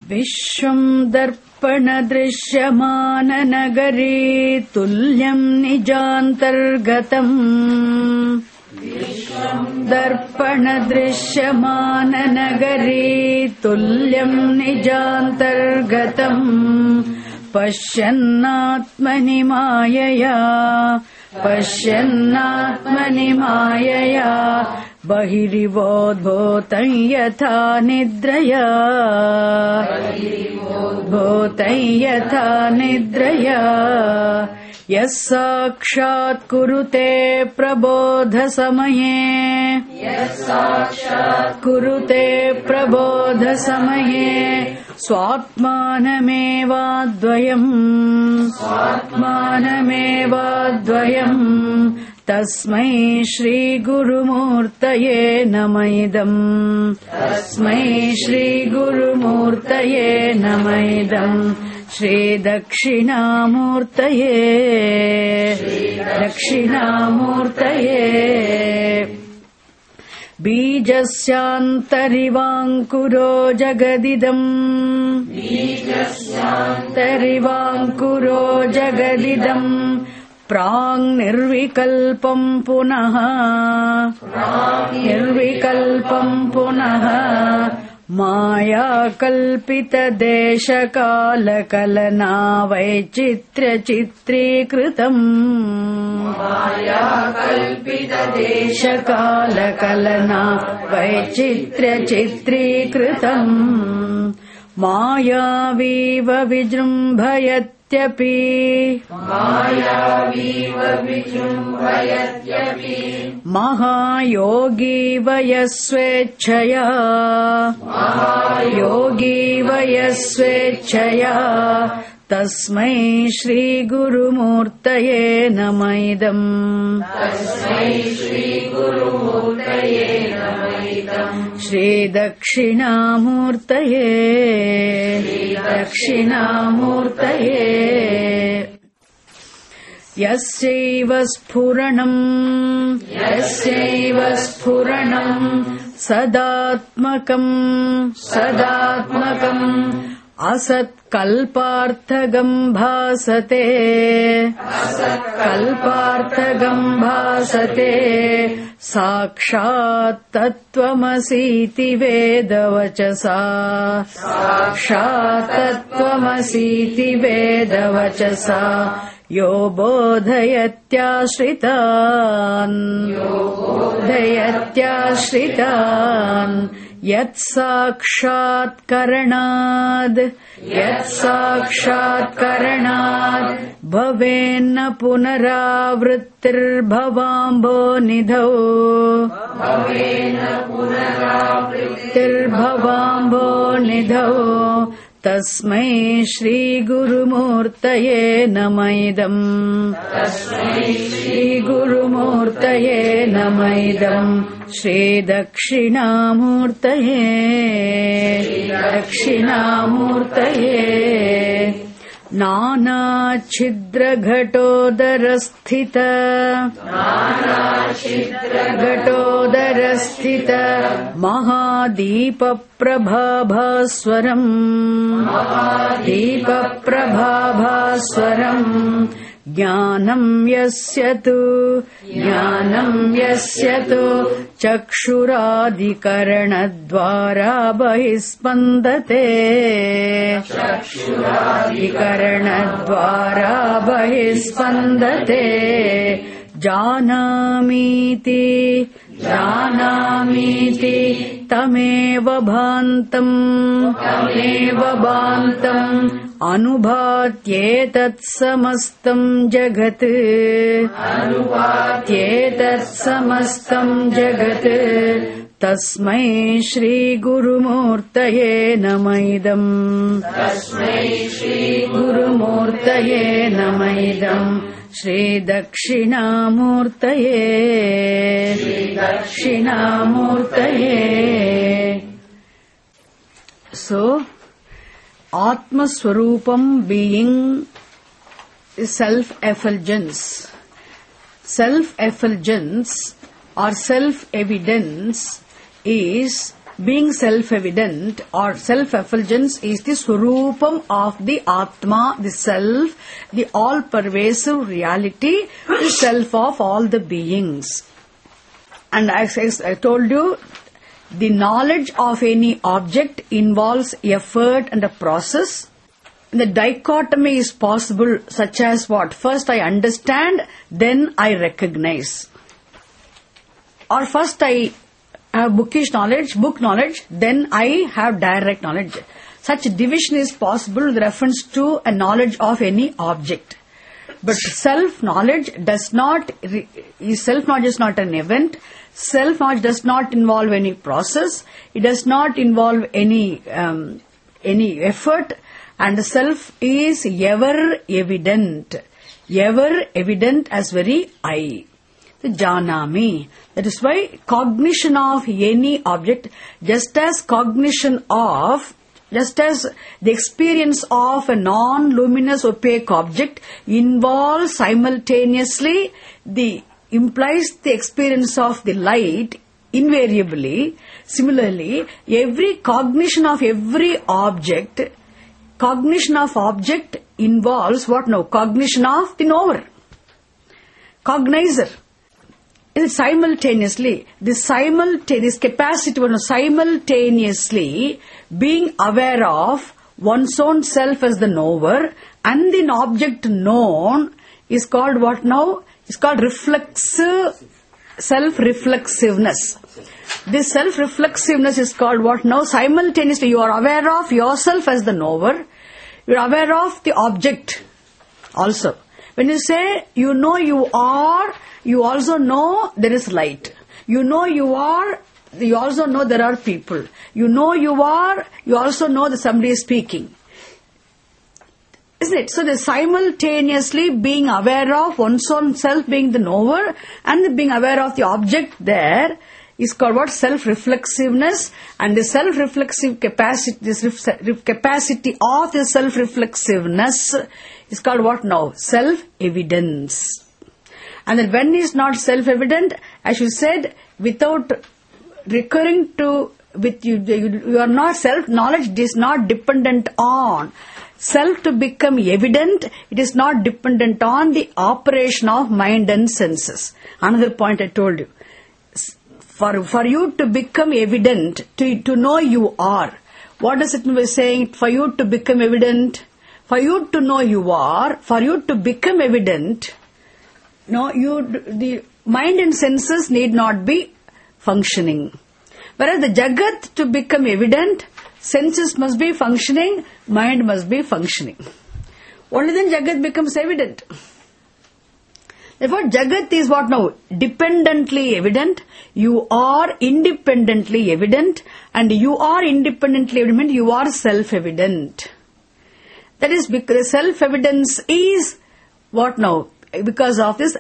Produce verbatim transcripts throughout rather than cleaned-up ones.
विश्वं दर्पणदृश्यमाननगरे तुल्यं निजान्तर्गतम् दर्पणदृश्यमाननगरे तुल्यं निजान्तर्गतम् पश्यन्नात्मनि मायया पश्यन्नात्मनि मायया बहिरिवोद्भूतं यथा निद्रया भूतं यथा निद्रया यः साक्षात् कुरुते प्रबोधसमये यः साक्षात् कुरुते प्रबोधसमये स्वात्मानमेवाद्वयम् स्वात्मानमेवाद्वयम् तस्मै श्रीगुरुमूर्तये नमः इदम् तस्मै श्रीगुरुमूर्तये नमः इदम् श्रीदक्षिणामूर्तये दक्षिणामूर्तये बीजस्यान्तरिवाङ्कुरो जगदिदम् बीजस्यान्तरिवाङ्कुरो जगदिदम् प्राङ्निर्विकल्पम् पुनः निर्विकल्पम् पुनः मायाकल्पितदेशकालकलना वैचित्र्यचित्रीकृतम् मायाकल्पितदेशकालकलना वैचित्र्यचित्रीकृतम् मायावीव विजृम्भयत्यपि मायावीव विजृम्भयत्यपि महायोगी वयस्वेच्छया महायोगी वयस्वेच्छया तस्मै श्रीगुरुमूर्तये नमः इदम् तस्मै श्रीगुरुमूर्तये नमः इदम् श्रीदक्षिणामूर्तये श्रीदक्षिणामूर्तये यस्यैव स्फुरणम् यस्यैव स्फुरणम् सदात्मकम् सदात्मकम् असत्कल्पार्थगम् भासते असत्कल्पार्थगम् भासते साक्षात् तत्त्वमसीति वेदवचसा साक्षात् तत्त्वमसीति वेदवचसा यो बोधयत्याश्रितान् यो बोधयत्याश्रितान् यत्साक्षात्करणाद् यत्साक्षात्करणाद् भवेन्न पुनरावृत्तिर्भवाम्भो निधौ भवेन्न पुनरावृत्तिर्भवाम्भो निधौ तस्मै श्रीगुरुमूर्तये नमः इदम् तस्मै श्रीगुरुमूर्तये नमः इदम् श्रीदक्षिणामूर्तये दक्षिणामूर्तये नानाच्छिद्रघटोदरस्थित नानाच्छिद्रघटोदरस्थित महादीपप्रभाभास्वरम् महादीपप्रभाभास्वरम् ज्ञानम् यस्य तु ज्ञानम् यस्य तु चक्षुरादिकरणद्वारा बहिस्पन्दते चक्षुरादिकरणद्वारा बहिस्पन्दते जानामीति जानामीति तमेव भान्तम् तमेव भान्तम् अनुभात्येतत् समस्तं जगत् अनुभात्येतत् समस्तं जगत् तस्मै श्रीगुरुमूर्तये नमः इदम् तस्मै श्रीगुरुमूर्तये नमः इदम् श्रीदक्षिणामूर्तये श्रीदक्षिणामूर्तये So Atma Swarupam being self-effulgence. Self-effulgence or self-evidence is being self-evident or self-effulgence is the swarupam of the Atma, the self, the all-pervasive reality, the self of all the beings. And as I told you, the knowledge of any object involves effort and a process. The dichotomy is possible, such as what? First I understand, then I recognize. Or first I have bookish knowledge, book knowledge, then I have direct knowledge. Such division is possible with reference to a knowledge of any object. But self-knowledge does not, self-knowledge is not an event. Self-knowledge does not involve any process. It does not involve any um, any effort. And the self is ever evident. Ever evident as very I. The janami. That is why cognition of any object, just as cognition of, just as the experience of a non-luminous opaque object involves simultaneously the implies the experience of the light invariably. Similarly, every cognition of every object, cognition of object involves what now? Cognition of the knower, cognizer. Simultaneously, this simultaneous capacity of simultaneously being aware of one's own self as the knower and the object known is called what now? It's called reflexive, self-reflexiveness. This self-reflexiveness is called what now? Simultaneously you are aware of yourself as the knower, you are aware of the object also. When you say you know you are, you also know there is light. You know you are, you also know there are people. You know you are, you also know that somebody is speaking. Isn't it? So the simultaneously being aware of one's own self being the knower and being aware of the object there is called what? Self-reflexiveness. And the self-reflexive capacity, this ref- capacity of the self-reflexiveness is called what now? Self-evidence. And then when is not self-evident, as you said, without recurring to, with you, you, you are not self-knowledge is not dependent on self to become evident. It is not dependent on the operation of mind and senses. Another point I told you. For, for you to become evident, to, to know you are, what does it mean by saying for you to become evident? For you to know you are, for you to become evident, no, you, the mind and senses need not be functioning. Whereas the Jagat to become evident, senses must be functioning, mind must be functioning. Only then Jagat becomes evident. Therefore, Jagat is what now? Dependently evident. You are independently evident. And you are independently evident, you are self-evident. That is because self-evidence is what now? Because of this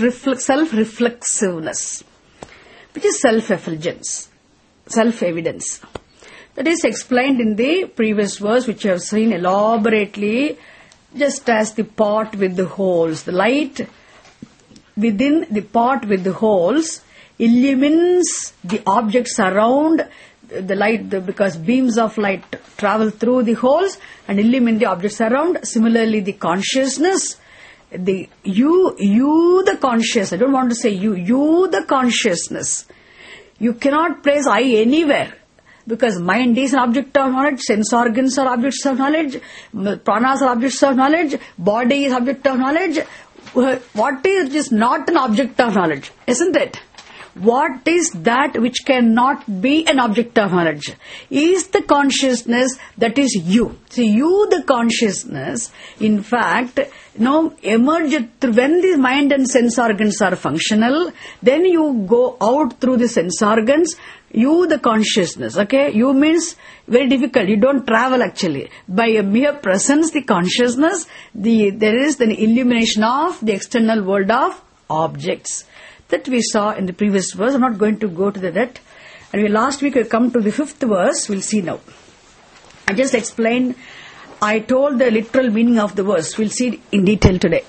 self-reflexiveness, which is self-effulgence, self-evidence. That is explained in the previous verse, which you have seen elaborately, just as the pot with the holes. The light within the pot with the holes illumines the objects around the light, the, because beams of light travel through the holes and illumine the objects around. Similarly, the consciousness, the you, you the conscious, I don't want to say you, you the consciousness. You cannot place I anywhere. Because mind is an object of knowledge, sense organs are objects of knowledge, pranas are objects of knowledge, body is object of knowledge. What is just not an object of knowledge, isn't it? What is that which cannot be an object of knowledge? Is the consciousness that is you. See, you the consciousness, in fact, you know, emerge through, when the mind and sense organs are functional, then you go out through the sense organs. You the consciousness, okay? You means very difficult. You don't travel actually. By a mere presence, the consciousness, the there is the illumination of the external world of objects. That we saw in the previous verse. I'm not going to go to that. And we last week we come to the fifth verse. We'll see now. I just explained, I told the literal meaning of the verse. We'll see it in detail today.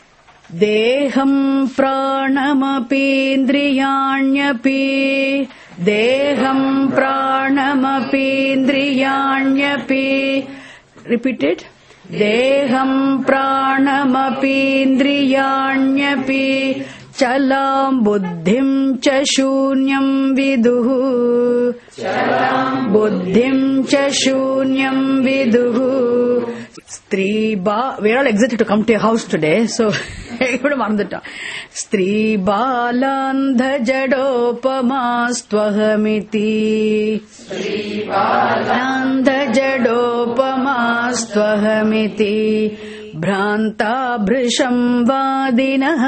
Deham pranamapindriyanyapi Deham pranamapi indriyanyapi. Repeat it. Deham pranamapi indriyanyapi. Chalam buddhim cha shunyam viduhu. Chalam buddhim cha shunyam viduhu. Stri ba. We are all excited to come to your house today. So, Stri balandha jadopamaastvahamiti. Stri balandha jadopamaastvahamiti. Bhranta bhrisham vadinah.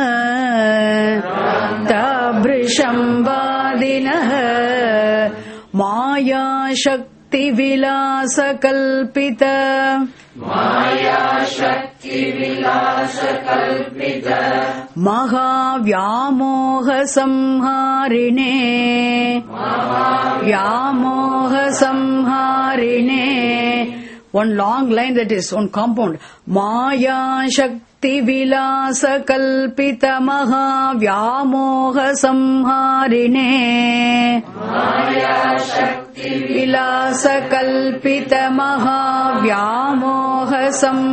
Bhranta bhrisham vadinah. Maya shakti vilasa kalpita. Maya shakti vilasa kalpita. Mahavyamoha samharine. Mahavyamoha samharine. One long line, that is one compound. Maya shakti vilasa kalpita maha vyamoha samharine. Maya shakti vilasa kalpita maha vyamoha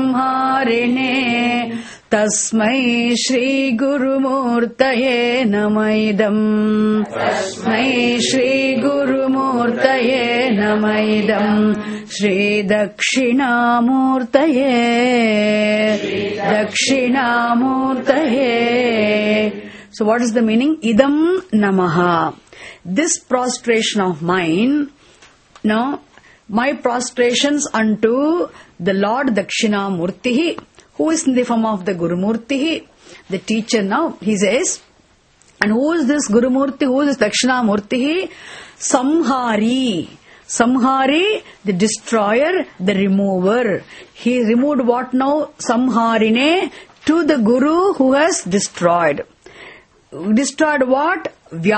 samharine. Tasmai Shri Guru Murtaye Namaidam. Tasmai Shri Guru Murtaye Namaidam. Shri Dakshina Murtaye. Dakshina Murtaye. So what is the meaning? Idam Namaha. This prostration of mine, no, my prostrations unto the Lord Dakshina Murtihi, who is in the form of the Guru Murti, the teacher now, he says. And who is this Guru Murti? Who is this Dakshina Murti? Samhari. Samhari, the destroyer, the remover. He removed what now? Samharine, to the Guru who has destroyed. Destroyed what?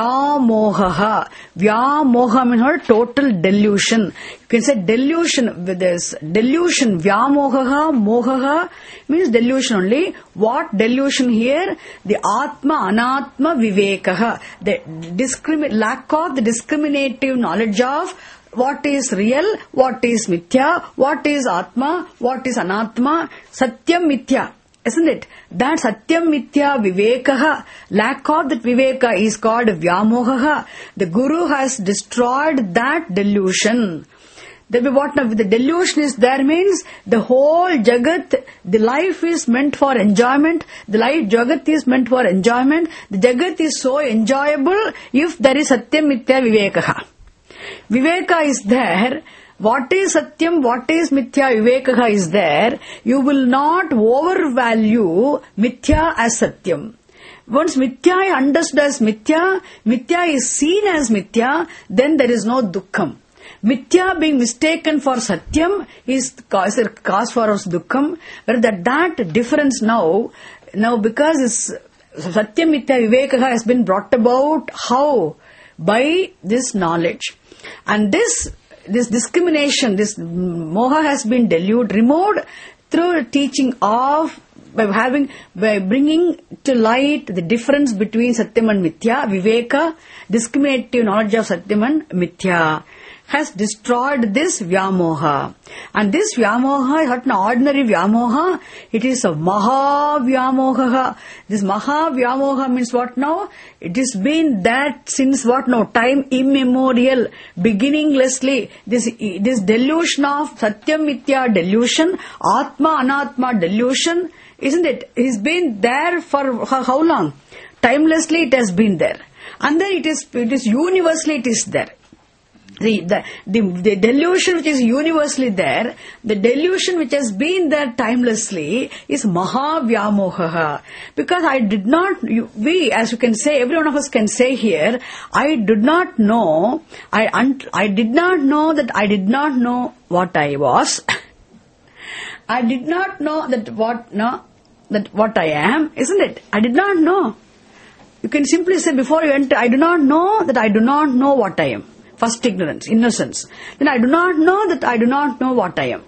Vyamohaha. Vyamoha means her total delusion. You can say delusion with this. Delusion. Vyamohaha, mohaha means delusion only. What delusion here? The Atma, Anatma, Vivekaha. The discrimin- lack of the discriminative knowledge of what is real, what is mithya, what is Atma, what is Anatma. Satyam mithya. Isn't it? That Satyam Mithya Vivekaha, lack of that Viveka is called Vyamohaha. The Guru has destroyed that delusion. The, what now, the delusion is there means the whole Jagat, the life is meant for enjoyment. The life Jagat is meant for enjoyment. The Jagat is so enjoyable if there is Satyam Mithya Vivekaha. Viveka is there. What is Satyam, what is Mithya, Vivekaha is there. You will not overvalue Mithya as Satyam. Once Mithya is understood as Mithya, Mithya is seen as Mithya, then there is no Dukkham. Mithya being mistaken for Satyam is cause, cause for us Dukkham. But that, that difference now, now because it's, Satyam Mithya Vivekaha has been brought about, how? By this knowledge. And this This discrimination, this moha has been deluded, removed through teaching of, by having, by bringing to light the difference between Satyam and Mithya, Viveka, discriminative knowledge of Satyam and Mithya, has destroyed this Vyamoha. And this Vyamoha is not an ordinary Vyamoha, it is a Maha Vyamoha. This Maha Vyamoha means what now? It has been that since what now? Time immemorial, beginninglessly. This, this delusion of Satyam Mithya delusion, Atma Anatma delusion, isn't it? It has been there for how long? Timelessly it has been there. And then it is, it is universally it is there. The, the, the, the delusion which is universally there, the delusion which has been there timelessly is Mahavyamoha. Because I did not, you, we as you can say, every one of us can say here, I did not know, I, I did not know that I did not know what I was. I did not know that what, no, that what I am, isn't it? I did not know. You can simply say before you enter, I do not know that I do not know what I am. First ignorance, innocence. Then I do not know that I do not know what I am.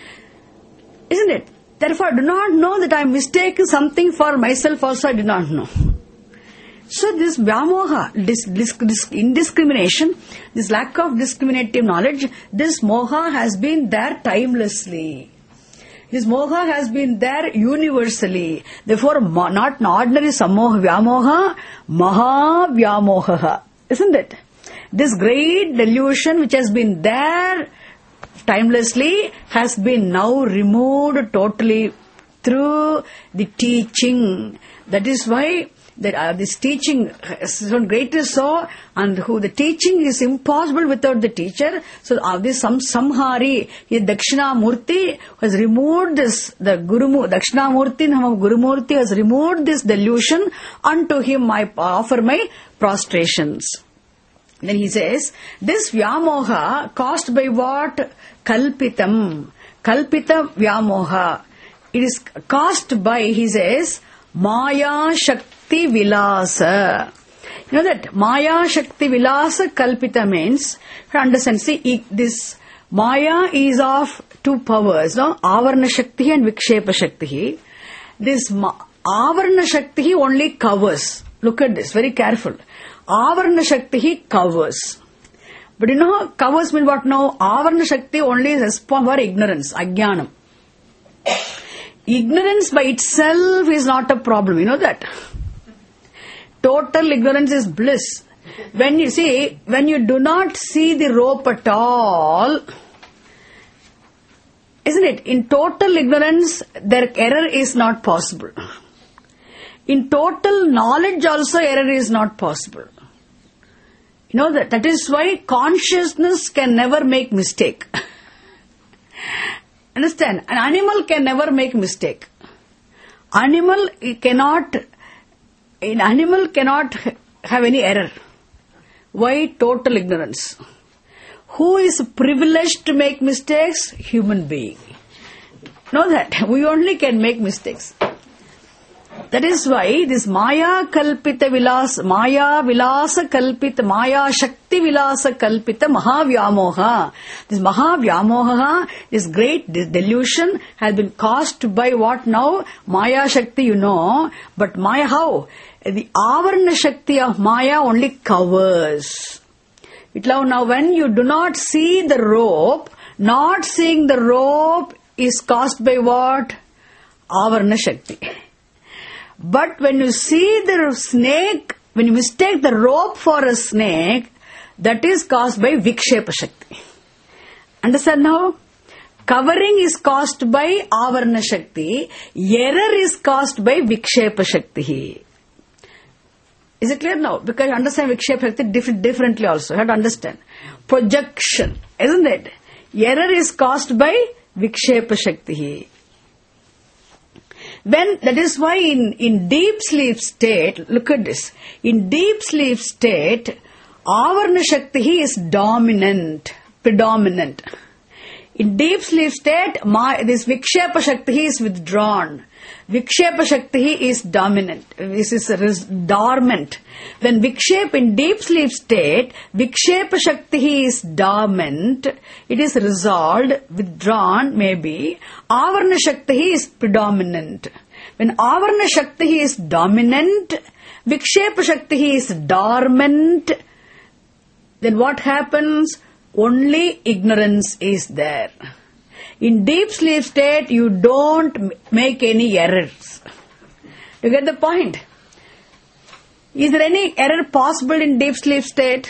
Isn't it? Therefore I do not know that I am mistaking something for myself also I do not know. So this vyamoha, this, this, this indiscrimination, this lack of discriminative knowledge, this moha has been there timelessly. This moha has been there universally. Therefore, not an ordinary samoha vyamoha, maha vyamoha. Isn't it? This great delusion which has been there timelessly has been now removed totally through the teaching. That is why that uh, this teaching is so great is so, and who the teaching is impossible without the teacher. So uh, this some samhari, he Dakshinamurti has removed this, the Guru Dakshinamurti, Nama Gurumurti has removed this delusion. Unto him I offer my prostrations. Then he says, this vyamoha caused by what? Kalpitam. Kalpita vyamoha. It is caused by, he says, Maya Shakti Vilasa. You know that Maya Shakti Vilasa Kalpita means, to understand, see, this Maya is of two powers, no? Avarna Shakti and Vikshepa Shakti. This Avarna Shakti only covers. Look at this, very careful. Avarna Shakti covers. But you know, covers mean what now? Avarna Shakti only is for ignorance, ajnanam. Ignorance by itself is not a problem, you know that. Total ignorance is bliss. When you see, when you do not see the rope at all, isn't it? In total ignorance, their error is not possible. In total knowledge also, error is not possible. You know that. That is why consciousness can never make mistake. Understand? An animal can never make mistake. Animal cannot, an animal cannot have any error. Why? Total ignorance. Who is privileged to make mistakes? Human being. Know that. We only can make mistakes. That is why this Maya Kalpita Vilasa, Maya Vilasa Kalpita, Maya Shakti Vilasa Kalpita Mahavyamoha. This Mahavyamoha, this great this delusion has been caused by what now? Maya Shakti, you know. But Maya how? The Avarna Shakti of Maya only covers. Now when you do not see the rope, not seeing the rope is caused by what? Avarna Shakti. But when you see the snake, when you mistake the rope for a snake, that is caused by Vikshepa Shakti. Understand now? Covering is caused by Avarna Shakti. Error is caused by Vikshepa Shakti. Is it clear now? Because you understand Vikshepa Shakti different, differently also. You have to understand. Projection, isn't it? Error is caused by Vikshepa Shakti. When, that is why in, in deep sleep state, look at this. In deep sleep state, Avarna Shakti is dominant, predominant. In deep sleep state, my, this Vikshepa Shakti is withdrawn. Vikshepa Shakti is dominant. This is res, dormant. When Vikshepa in deep sleep state, Vikshepa Shakti is dormant. It is resolved, withdrawn maybe. Avarna Shakti is predominant. When Avarna Shakti is dominant, Vikshepa Shakti is dormant, then what happens? Only ignorance is there. In deep sleep state, you don't make any errors. You get the point? Is there any error possible in deep sleep state?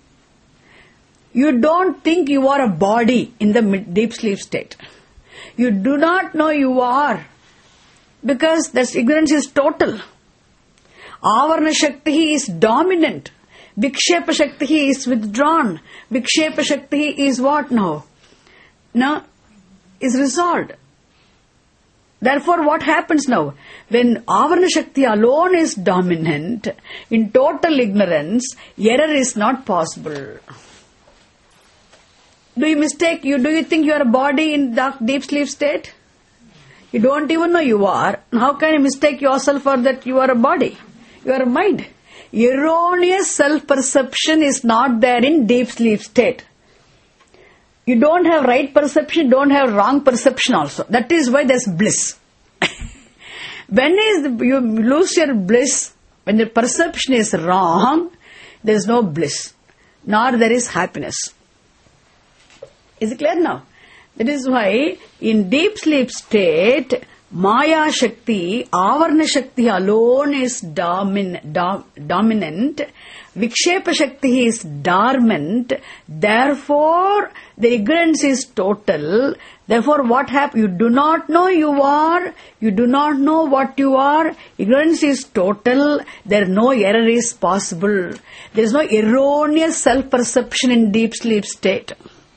You don't think you are a body in the deep sleep state. You do not know you are, because this ignorance is total. Avarna Shakti is dominant. Vikshepa Shakti is withdrawn. Vikshepa Shakti is what now? Now, is resolved. Therefore, what happens now? When Avarna Shakti alone is dominant, in total ignorance, error is not possible. Do you mistake? You do you think you are a body in dark, deep sleep state? You don't even know you are. How can you mistake yourself for that you are a body? You are a mind. Erroneous self-perception is not there in deep sleep state. You don't have right perception, don't have wrong perception also. That is why there's bliss. When is the, you lose your bliss, When the perception is wrong, there is no bliss, nor there is happiness. Is it clear now? That is why in deep sleep state, Maya Shakti, Avarna Shakti alone is domin, dom, dominant. Vikshepa Shakti is dormant. Therefore, the ignorance is total. Therefore, what happens? You do not know you are. You do not know what you are. Ignorance is total. There no error is possible. There is no erroneous self-perception in deep sleep state.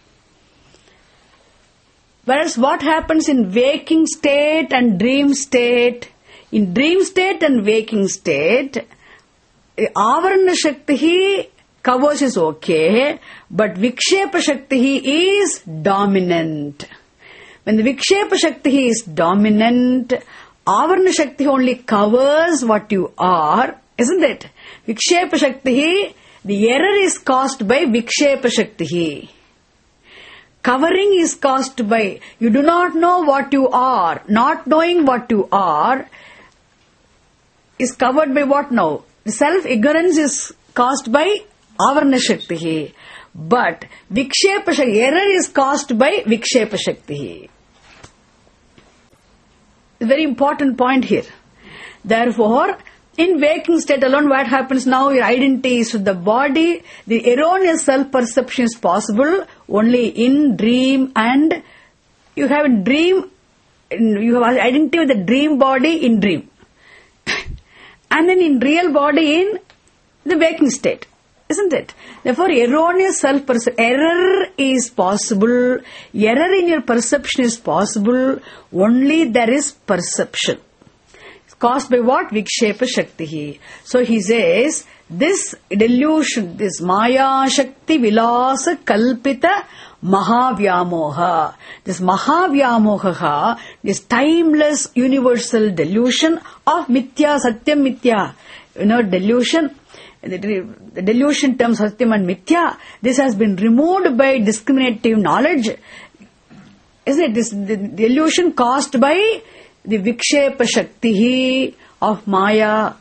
Whereas what happens in waking state and dream state? In dream state and waking state, Avarna Shakti covers is okay, but Vikshepa Shakti is dominant. When the Vikshepa Shakti is dominant, Avarna Shakti only covers what you are, isn't it? Vikshepa Shakti, the error is caused by Vikshepa Shakti. Covering is caused by, you do not know what you are. Not knowing what you are is covered by what now? Self-ignorance is caused by Avarna Shakti. But Vikshepa Shakti, error is caused by Vikshepa Shakti. A very important point here. Therefore, in waking state alone, what happens now? Your identity is with the body. The erroneous self-perception is possible only in dream, and you have a dream, you have identity with the dream body in dream. And then in real body in the waking state. Isn't it? Therefore, erroneous self-perception, error is possible. Error in your perception is possible. Only there is perception. Caused by what? Vikshepa Shakti. So he says, this delusion, this Maya Shakti Vilasa Kalpita Mahavyamoha. This Mahavyamoha, this timeless universal delusion of Mithya, Satyam Mithya. You know, delusion, the, the delusion terms Satyam and Mithya, this has been removed by discriminative knowledge. Isn't it? This the delusion caused by the Vikshepa Shakti of Maya.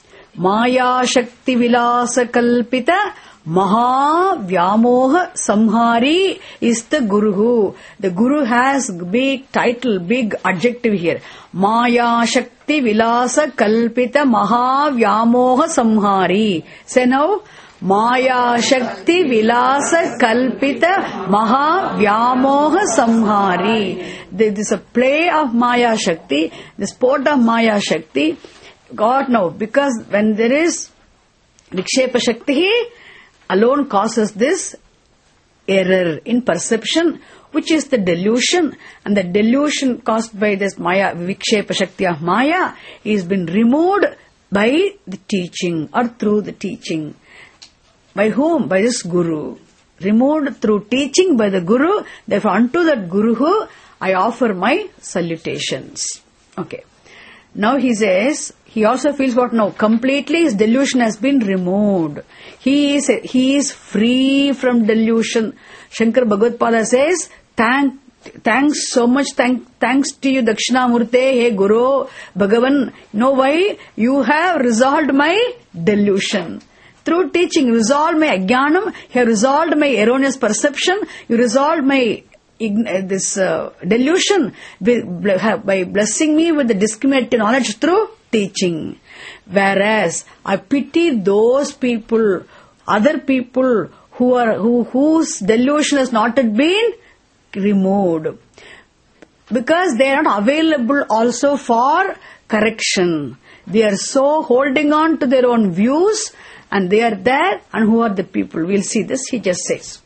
Maya Shakti Vilasa Kalpita Maha Vyamoha Samhari is the Guru. The Guru has big title, big adjective here. Maya Shakti Vilasa Kalpita Maha Vyamoha Samhari. Say now. Maya Shakti Vilasa Kalpita Maha Vyamoha Samhari. There is a play of Maya Shakti, the sport of Maya Shakti. God knows, because when there is Vikshepa Shakti, alone causes this error in perception, which is the delusion, and the delusion caused by this Maya, Vikshepa Shakti of Maya, is been removed by the teaching or through the teaching. By whom? By this Guru. Removed through teaching by the Guru. Therefore, unto that Guru, I offer my salutations. Okay. Now he says, he also feels what now? Completely his delusion has been removed. He is, he is free from delusion. Shankar Bhagavad-pada says, thank, thanks so much, thank, thanks to you Dakshinamurte, hey Guru, Bhagavan. Know why? You have resolved my delusion. Through teaching, resolved my ajnanam, you have resolved my erroneous perception, you resolved my this uh, delusion by blessing me with the discriminative knowledge through teaching. Whereas I pity those people, other people who are who whose delusion has not yet been removed, because they are not available also for correction. They are so holding on to their own views, and they are there. And who are the people? We'll see this. He just says,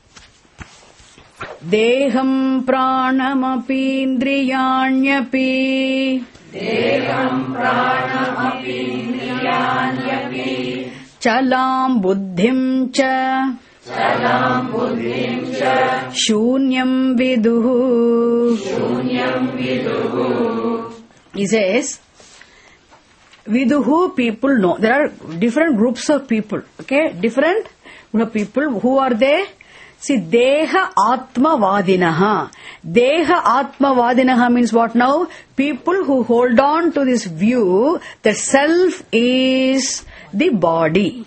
Deham pranamapi indriyanyapi Deham pranamapi indriyanyapi Chalam buddhim cha Chalam buddhim cha Shunyam viduhu Shunyam viduhu. He says, Viduhu, people know. There are different groups of people. Okay? Different group of people. Who are they? See, Deha Atma Vadinaha. Deha Atma Vadinaha means what now? People who hold on to this view that self is the body.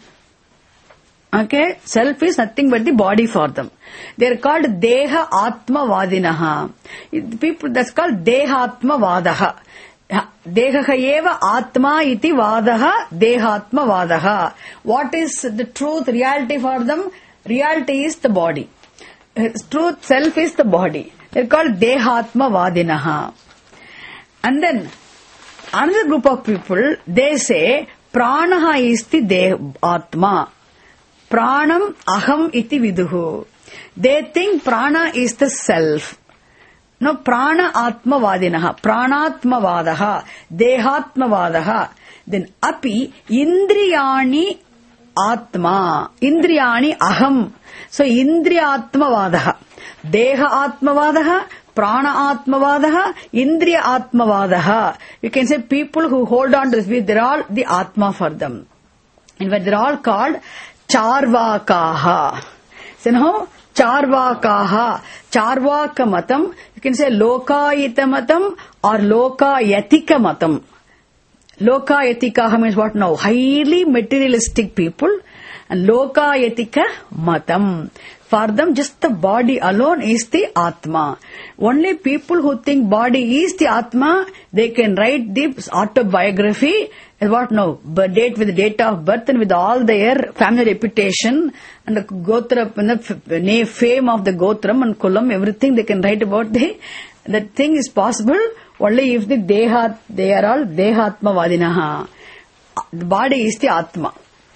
Okay? Self is nothing but the body for them. They are called Deha Atma Vadinaha. People, that's called Deha Atma Vadaha. Dehaha eva Atma iti Vadaha, Dehatma Vadaha. What is the truth, reality for them? Reality is the body. Truth, self is the body. They are called Dehatma Vadinaha. And then, another group of people, they say, Pranaha is the Deh Atma. Pranam aham iti viduhu. They think prana is the self. No, prana atma vadinaha, pranatma vadaha, dehatma vadaha. Then api indriyani atma, indriyani aham. So indriyatma vadaha, deha atma vadaha, prana atma vadaha, indriya atma vadaha. You can say people who hold on to this, they're all the atma for them. In fact, they're all called Charvakaha. So now, Charvakaha, Charvaka matam, you can say Lokayita matam or Lokayatika matam. Lokayatika means what now? Highly materialistic people. And Lokayatika matam. For them, just the body alone is the Atma. Only people who think body is the Atma, they can write the autobiography. What now? Date with the date of birth and with all their family reputation and the Gotra, the fame of the Gotram and Kulam, everything they can write about. The, that thing is possible only if the Deha, they are all Dehatma Vadinaha. The body is the Atma.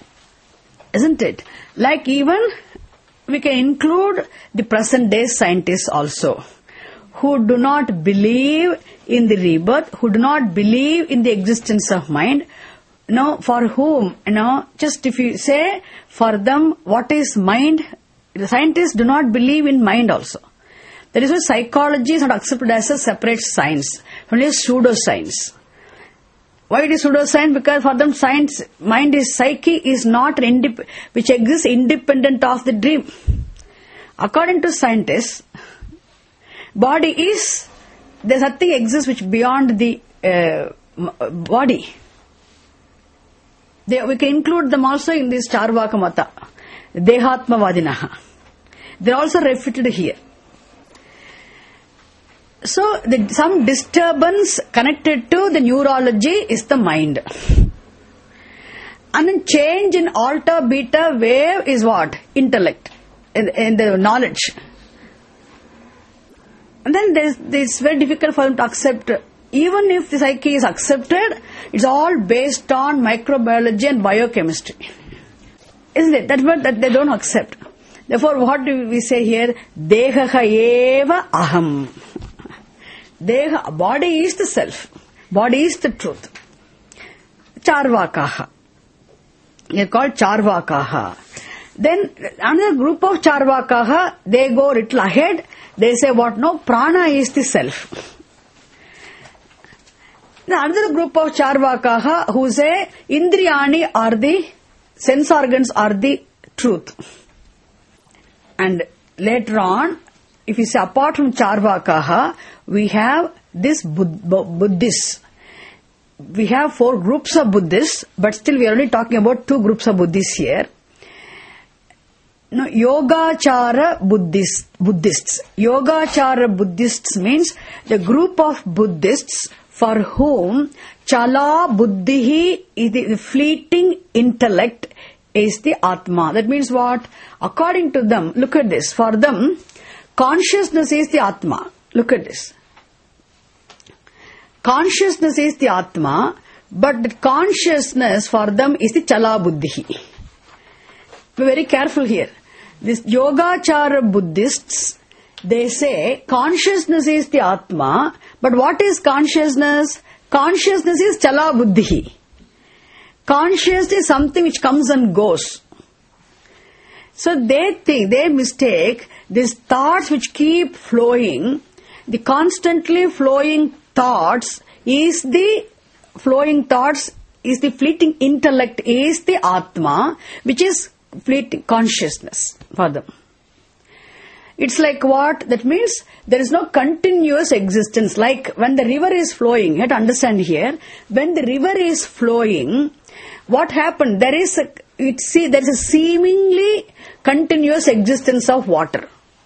Isn't it? Like even we can include the present day scientists also, who do not believe in the rebirth, who do not believe in the existence of mind. You know, for whom, you know, just if you say for them what is mind, the scientists do not believe in mind also. That is why psychology is not accepted as a separate science, only a pseudoscience. Why it is pseudoscience? Because for them science, mind is, psyche is not, indep- which exists independent of the dream. According to scientists, body is, there's nothing exists which beyond the uh, body. They, we can include them also in this Charvaka Mata, Dehatma Vadinaha. They are also refuted here. So, the, some disturbance connected to the neurology is the mind. And then change in alpha beta wave is what? Intellect, in, in the knowledge. And then there's, it's very difficult for them to accept. Even if the psyche is accepted, it's all based on microbiology and biochemistry. Isn't it? That's what that they don't accept. Therefore, what do we say here? Dehaha eva aham. Deha, body is the self. Body is the truth. Charvakaha. They are called Charvakaha. Then another group of Charvakaha, they go a little ahead. They say what? No, prana is the self. The another group of Charvakaha who say Indriyani are the sense organs are the truth. And later on, if you say apart from Charvakaha, we have this Bud- Buddhists. We have four groups of Buddhists, but still we are only talking about two groups of Buddhists here. No, Yogachara Buddhists. Buddhists. Yogachara Buddhists means the group of Buddhists for whom Chala Buddhihi is the fleeting intellect is the Atma. That means what? According to them, look at this. For them, consciousness is the Atma. Look at this. Consciousness is the Atma, but the consciousness for them is the Chala Buddhihi. Be very careful here. This Yogachara Buddhists, they say consciousness is the Atma, but what is consciousness? Consciousness is Chala Buddhihi. Consciousness is something which comes and goes. So they think, they mistake these thoughts which keep flowing, the constantly flowing thoughts is the flowing thoughts is the fleeting intellect is the Atma, which is fleeting consciousness for them. It's like what? That means there is no continuous existence. Like when the river is flowing, you have to understand here, when the river is flowing, what happened? There is a, it see, there is a seemingly continuous existence of water.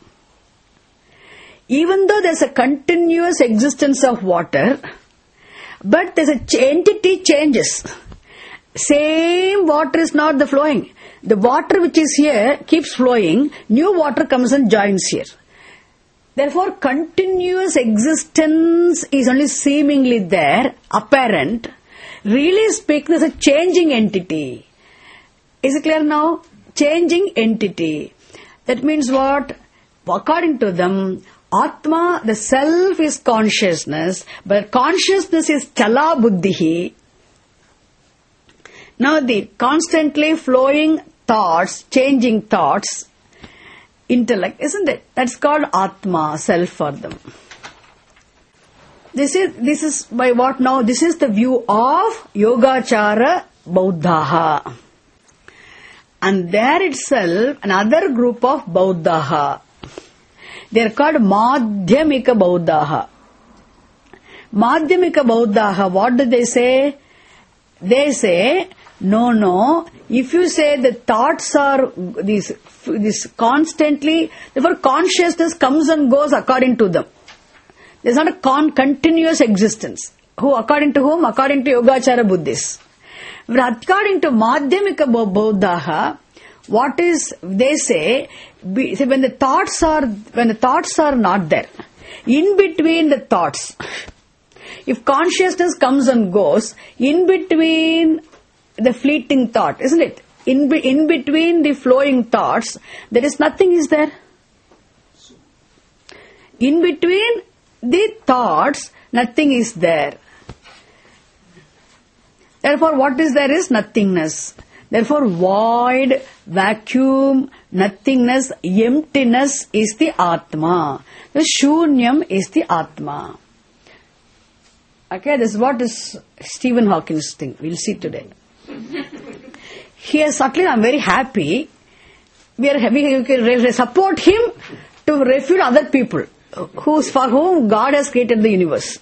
Even though there is a continuous existence of water, but there's a ch- entity changes. Same water is not the flowing. The water which is here keeps flowing, new water comes and joins here. Therefore, continuous existence is only seemingly there, apparent. Really speaking, there's a changing entity. Is it clear now? Changing entity. That means what? According to them, Atma, the self is consciousness, but consciousness is chala buddhihi. Now the constantly flowing thoughts, changing thoughts, intellect, isn't it? That's called Atma, self for them. This is, this is by what now? This is the view of Yogachara Bauddhaha. And there itself, another group of Bauddhaha. They are called Madhyamika Bauddhaha. Madhyamika Bauddhaha, what do they say? They say, no, no, if you say the thoughts are this, this constantly, therefore consciousness comes and goes according to them. There's not a con- continuous existence. Who, according to whom? According to Yogachara Buddhists. But according to Madhyamika Bauddhaha, what is, they say, be, when the thoughts are, when the thoughts are not there, in between the thoughts, if consciousness comes and goes, in between the fleeting thought, isn't it? In, be, in between the flowing thoughts, there is nothing is there. In between the thoughts, nothing is there. Therefore, what is there is nothingness. Therefore, void, vacuum, nothingness, emptiness is the Atma. The Shunyam is the Atma. Okay, this is what is Stephen Hawking's thing. We'll see today. Here, certainly, I'm very happy. We are we can support him to refute other people who's for whom God has created the universe.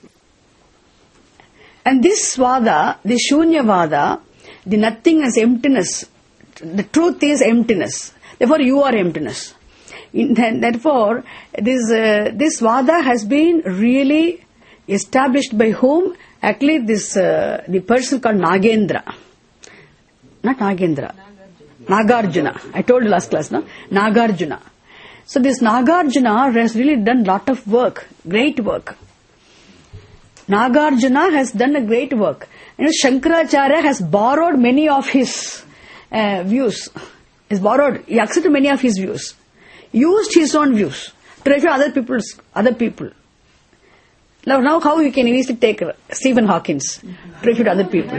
And this Vada, the Shunya Vada, the nothingness, emptiness, the truth is emptiness. Therefore, you are emptiness. In, therefore, this uh, this Vada has been really established by whom? Actually, this uh, the person called Nagendra. Not Nagendra. Nagarjuna. I told you last class, no? Nagarjuna. So this Nagarjuna has really done lot of work, great work. Nagarjuna has done a great work. You know, Shankaracharya has borrowed many of his uh, views. He's borrowed, he accepted many of his views. Used his own views to refute other people's, other people. Now, now how you can easily take Stephen Hawkins to refute other people.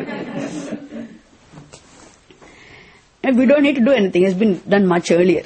And we don't need to do anything. It's been done much earlier.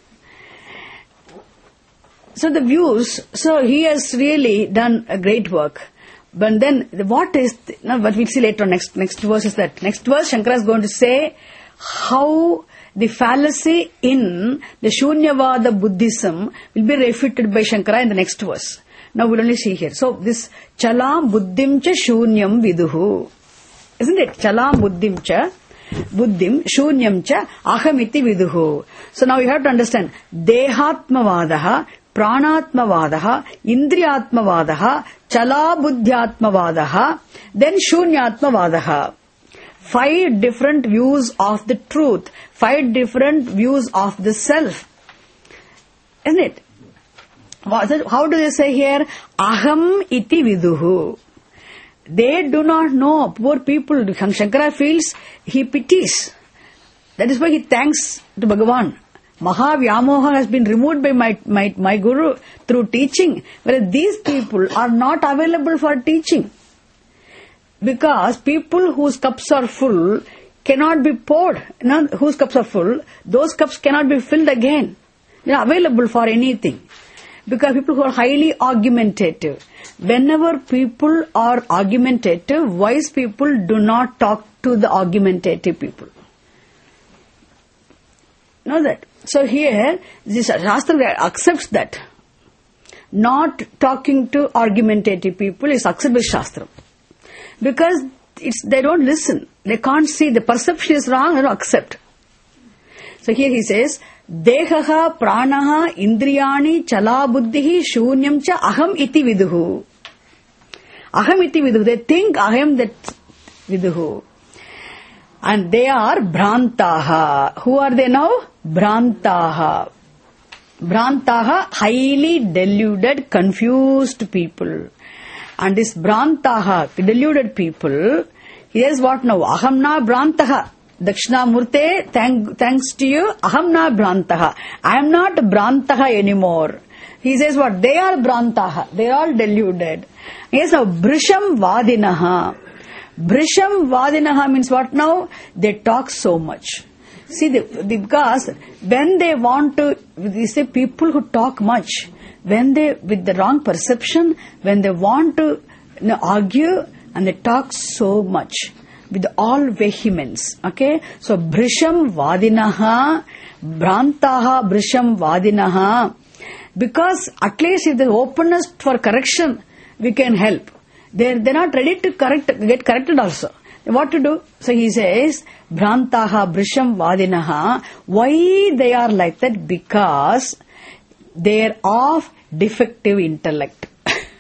So the views, so he has really done a great work. But then, what is, the, now what we'll see later on, next, next verse is that. Next verse, Shankara is going to say how the fallacy in the Shunyavada Buddhism will be refuted by Shankara in the next verse. Now we'll only see here. So this Chalam Buddhim cha Shunyam Viduhu. Isn't it? Chalam Buddhim cha Buddhim Shunyam cha Ahamiti Viduhu. So now you have to understand. Dehatmavadaha, Pranatmavadaha, Indriyatmavadaha, Chala-buddhyatmavadaha, then Shunyatmavadaha. Five different views of the truth. Five different views of the self. Isn't it? How do they say here? Aham iti viduhu. They do not know. Poor people. Shankara feels, he pities. That is why he thanks to Bhagavan. Mahavyamoha has been removed by my, my, my guru through teaching. Whereas these people are not available for teaching. Because people whose cups are full cannot be poured. You know, whose cups are full, those cups cannot be filled again. They are available for anything. Because people who are highly argumentative. Whenever people are argumentative, wise people do not talk to the argumentative people. Know that? So here, this Shastra accepts that. Not talking to argumentative people is accepted Shastra. Because it's, they don't listen. They can't see. The perception is wrong, they don't accept. So here he says, Dehaha pranaha indriyani chala buddhihi shunyam cha aham iti viduhu. Aham iti viduhu. They think aham that viduhu. And they are Bhrantaha. Who are they now? Bhrantaha. Bhrantaha, highly deluded, confused people. And this Bhrantaha, deluded people, here's what now? Ahamna Bhrantaha. Dakshinamurte, thank, thanks to you, Ahamna Bhrantaha. I am not Bhrantaha anymore. He says what? They are Bhrantaha. They are all deluded. Yes, now Brisham Vadinaha. Brisham Vadinaha means what now? They talk so much. See, the, the, because when they want to, they say people who talk much, when they, with the wrong perception, when they want to you know, argue and they talk so much, with all vehemence, okay? So, Brisham Vadinaha, Bhrantaha Brisham Vadinaha, because at least if the openness for correction, we can help. They're, they're not ready to correct, get corrected also. What to do? So he says, Bhrantaha Brisham Vadinaha. Why they are like that? Because they are of defective intellect.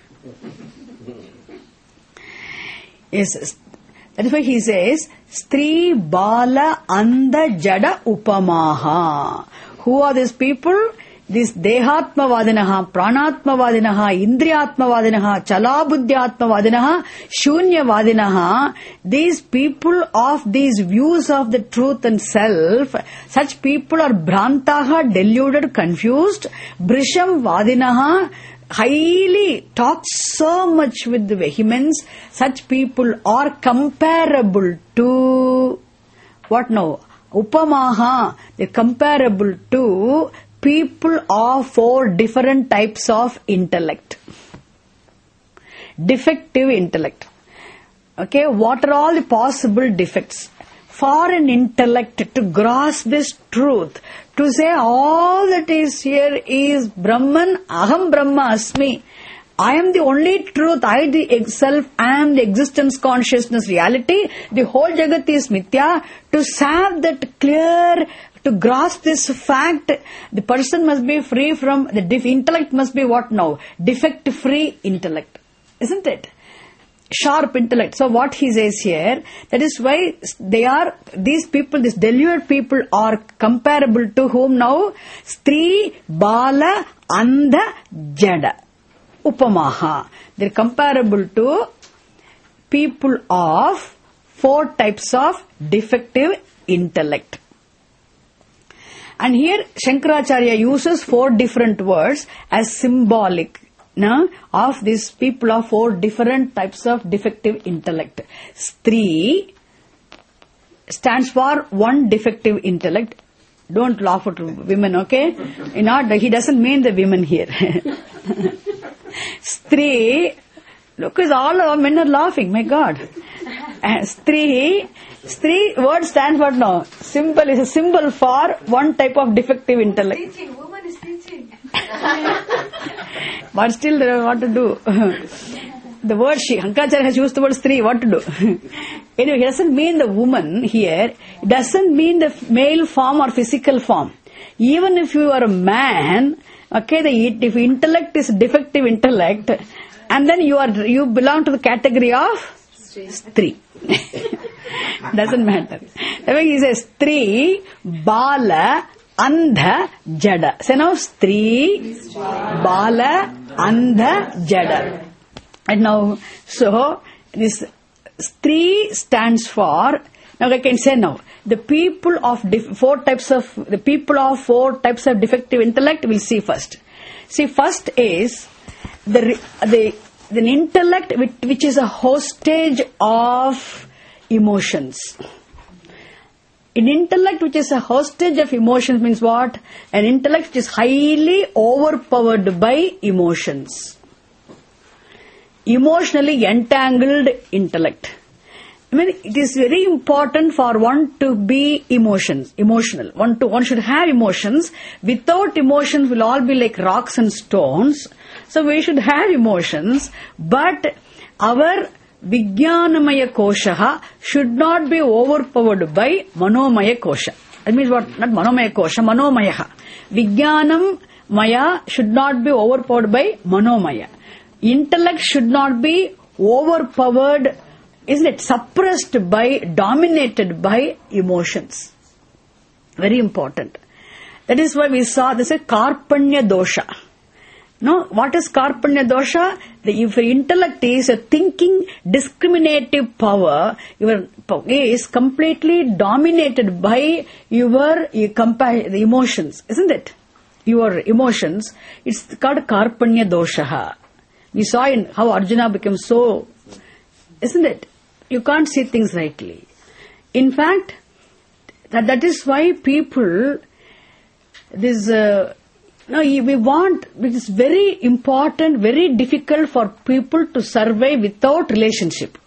Yes, that's why he says, Stri Bala Andha Jada Upamaha. Who are these people? This Dehatma Vadinaha, Pranatma Vadinaha, Indriyatma Vadinaha, Chalabuddhyatma Vadinaha, Shunya Vadinaha. These people of these views of the truth and self, such people are Bhrantaha, deluded, confused. Brisham Vadinaha, highly talk so much with the vehemence. Such people are comparable to what now? Upamaha, they're comparable to people of four different types of intellect. Defective intellect. Okay, what are all the possible defects? For an intellect to grasp this truth, to say all that is here is Brahman, Aham Brahma Asmi. I am the only truth, I the self, I am the existence consciousness reality, the whole Jagat is Mithya. To have that clear, to grasp this fact, the person must be free from, the def- intellect must be what now? Defect free intellect. Isn't it? Sharp intellect. So what he says here, that is why they are, these people, these deluded people are comparable to whom now? Stri, Bala, Andha, Jada. Upamaha. They are comparable to people of four types of defective intellect. And here Shankaracharya uses four different words as symbolic no, of these people of four different types of defective intellect. Stri stands for one defective intellect. Don't laugh at women, okay? Not, he doesn't mean the women here. Stri, look, all our men are laughing, my God. Uh, Stri, Stri word stands for no. Symbol is a symbol for one type of defective intellect. Teaching, woman is teaching. But still, they what to do. The word she, Shankaracharya has used the word Stri, what to do? Anyway, it doesn't mean the woman here. It doesn't mean the male form or physical form. Even if you are a man, okay, the if intellect is defective intellect, and then you are you belong to the category of Stri. Doesn't matter. Therefore, he says Stri, Bala, Andha, Jada. So now Stri, Bala, Andha, Jada. And now, so this Stri stands for, now I can say now, the people of def- four types of, the people of four types of defective intellect we'll see first. See, first is the, the, the intellect which, which is a hostage of emotions. An intellect which is a hostage of emotions means what? An intellect which is highly overpowered by emotions. Emotionally entangled intellect. I mean, it is very important for one to be emotions, emotional. One to one should have emotions. Without emotions, we'll all be like rocks and stones. So we should have emotions, but our Vijnanamaya Kosha should not be overpowered by Manomaya Kosha. That means what? Not Manomaya Kosha, Manomaya. Vijnanam Maya should not be overpowered by Manomaya. Intellect should not be overpowered, isn't it? Suppressed by, dominated by emotions. Very important. That is why we saw this is Karpanya Dosha. No, what is Karpanya Dosha? The, if your intellect is a thinking discriminative power, your is completely dominated by your, your compa- the emotions, isn't it? Your emotions. It's called Karpanya Dosha. We saw in how Arjuna became so, isn't it? You can't see things rightly. In fact, that, that is why people, this, uh, no, we want, it is very important, very difficult for people to survive without relationship.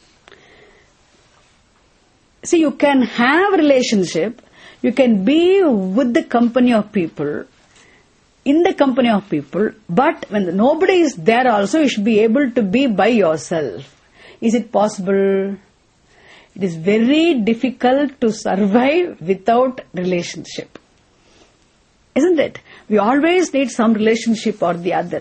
See, you can have relationship, you can be with the company of people, in the company of people, but when nobody is there also, you should be able to be by yourself. Is it possible? It is very difficult to survive without relationship. Isn't it? We always need some relationship or the other.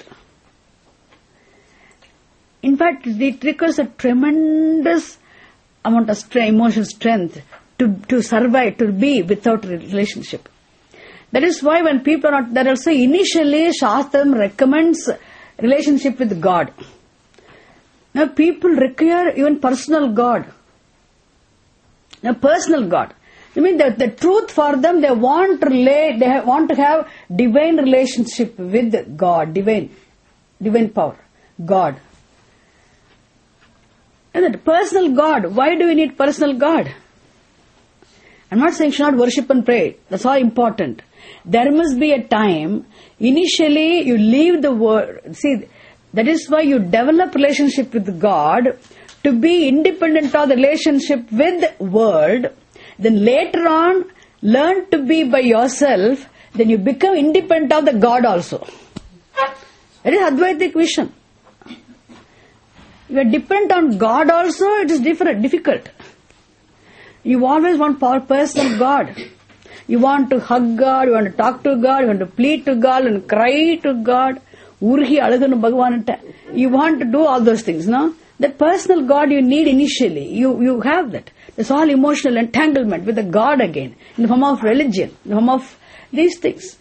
In fact, it requires a tremendous amount of strength, emotional strength to, to survive, to be without relationship. That is why when people are not there also, initially Shastra recommends relationship with God. Now people require even personal God. Now personal God. I mean the, the truth for them, they want to relate, they have, want to have divine relationship with God, divine, divine power, God. And that personal God, why do we need personal God? I'm not saying you should not worship and pray. That's all important. There must be a time, initially you leave the world. See, that is why you develop relationship with God to be independent of the relationship with world. Then later on, learn to be by yourself. Then you become independent of the God also. That is Advaitic vision. You are dependent on God also, it is different, difficult. You always want personal God. You want to hug God, you want to talk to God, you want to plead to God and cry to God. Urhi alaganu Bhagavananta. You want to do all those things, no? That personal God you need initially. You, you have that. It's all emotional entanglement with the God again. In the form of religion. In the form of these things.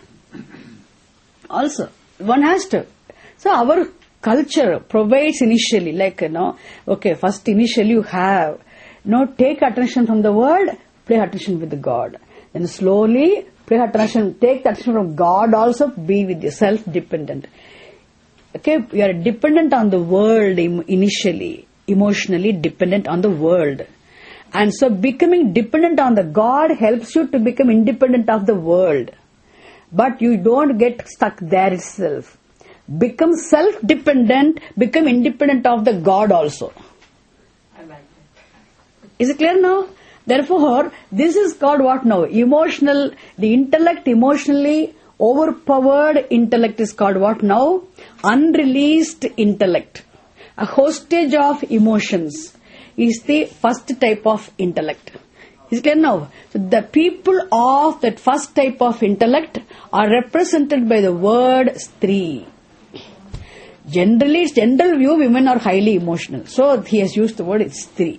Also, one has to. So our culture provides initially, like, you know, okay, first initially you have, you know, take attention from the world, pay attention with the God. Then slowly, pay attention, take the attention from God also, be with yourself dependent. Okay, you are dependent on the world initially, emotionally dependent on the world. And so becoming dependent on the God helps you to become independent of the world. But you don't get stuck there itself. Become self-dependent, become independent of the God also. I like that. Is it clear now? Therefore, this is called what now? Emotional, the intellect emotionally overpowered intellect is called what now? Unreleased intellect. A hostage of emotions is the first type of intellect. Is it clear now? So the people of that first type of intellect are represented by the word Stri. Generally, general view, women are highly emotional. So he has used the word Stri.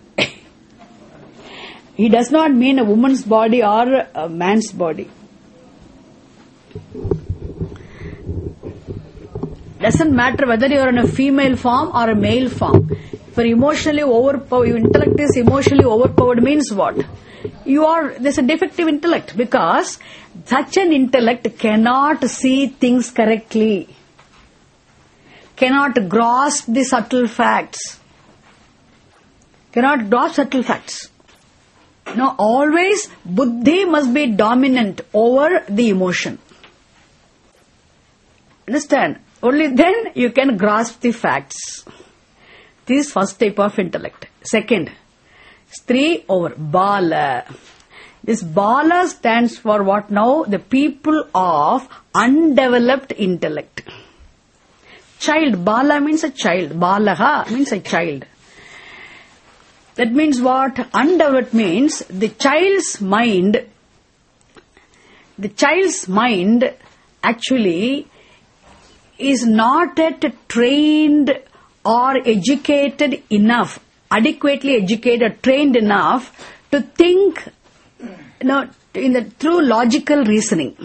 He does not mean a woman's body or a man's body. Doesn't matter whether you are in a female form or a male form. If you are emotionally overpowered, your intellect is emotionally overpowered means what? You are, there's a defective intellect because such an intellect cannot see things correctly. Cannot grasp the subtle facts. Cannot grasp subtle facts. No, always buddhi must be dominant over the emotion. Understand? Only then you can grasp the facts. This is first type of intellect. Second, Stri over Bala. This Bala stands for what now? The people of undeveloped intellect. Child. Bala means a child. Balaha means a child. That means what? Undeveloped means the child's mind, the child's mind actually is not yet trained or educated enough, adequately educated, trained enough to think, you know, in the through logical reasoning.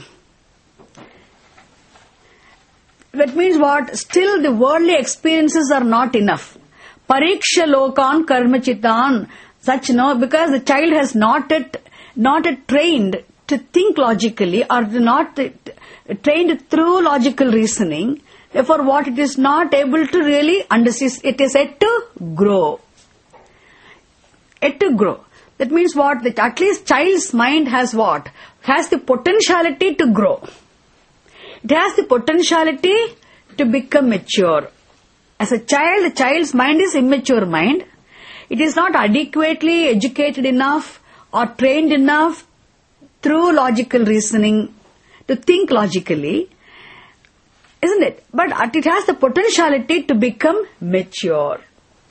That means what? Still the worldly experiences are not enough. Pariksha lokan karmachitan, such no, because the child has not yet, not yet trained to think logically or not trained through logical reasoning. Therefore, what it is not able to really understand, it is yet to grow. Yet to grow. That means what? That at least child's mind has what? Has the potentiality to grow. It has the potentiality to become mature. As a child, the child's mind is immature mind. It is not adequately educated enough or trained enough through logical reasoning to think logically, isn't it? But it has the potentiality to become mature.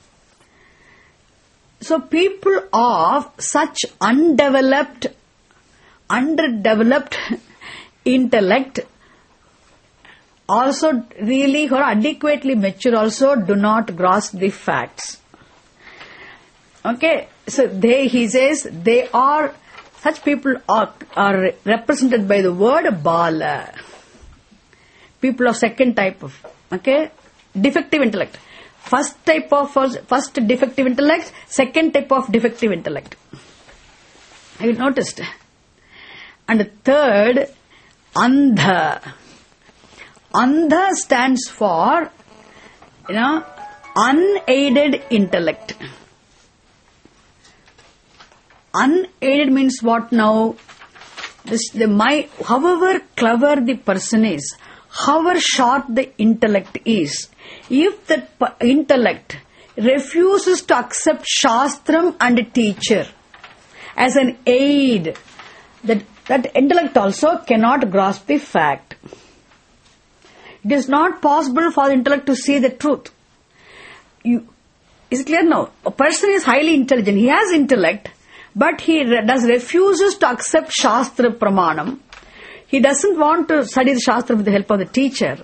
So people of such undeveloped, underdeveloped intellect also really who are adequately mature also do not grasp the facts. Okay, so they, he says, they are, such people are, are represented by the word Bala. People of second type of, okay, defective intellect. First type of, first defective intellect, second type of defective intellect. Have you noticed? And the third, Andha. Andha stands for, you know, unaided intellect. Unaided means what now? This, the, my, however clever the person is, however sharp the intellect is, if the intellect refuses to accept Shastram and teacher as an aid, that, that intellect also cannot grasp the fact. It is not possible for the intellect to see the truth. You, is it clear now? A person is highly intelligent. He has intellect, but he re- does refuses to accept Shastra Pramanam. He doesn't want to study the Shastra with the help of the teacher.